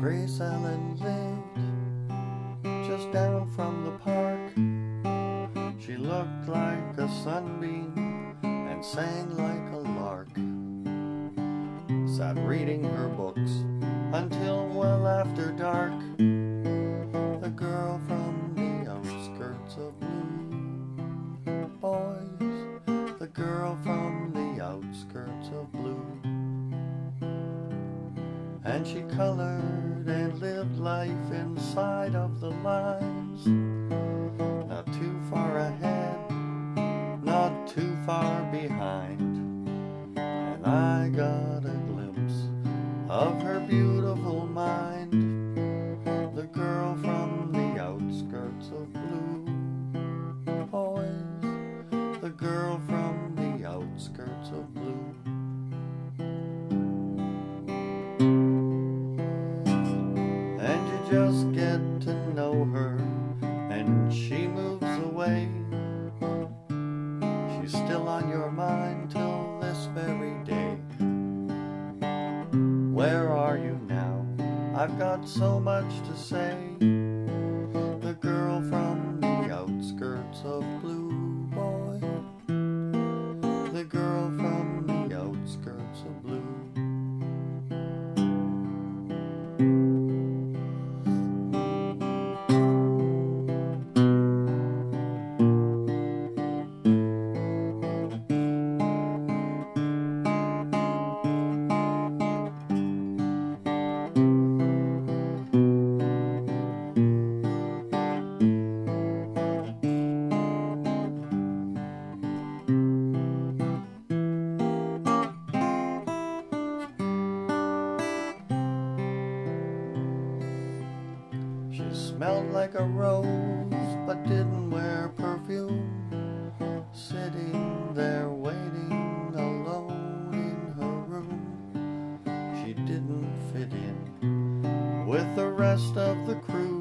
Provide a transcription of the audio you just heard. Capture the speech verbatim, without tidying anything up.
Grace Ellen lived just down from the park. She looked like a sunbeam and sang like a lark. Sat reading her books until well after dark. The girl from the outskirts of blue. Boys, the girl from the outskirts of blue. And she colored and lived life inside of the lines. Not too far ahead, not too far behind. And I got a glimpse of her beautiful mind. The girl from the outskirts of blue. Boys, the girl from the outskirts of blue. And you just get to know her, and she moves away. She's still on your mind till this very day. Where are you now? I've got so much to say. The girl from the outskirts of blue. Boy, the girl from the outskirts of blue. She smelled like a rose, but didn't wear perfume. Sitting there waiting alone in her room. She didn't fit in with the rest of the crew.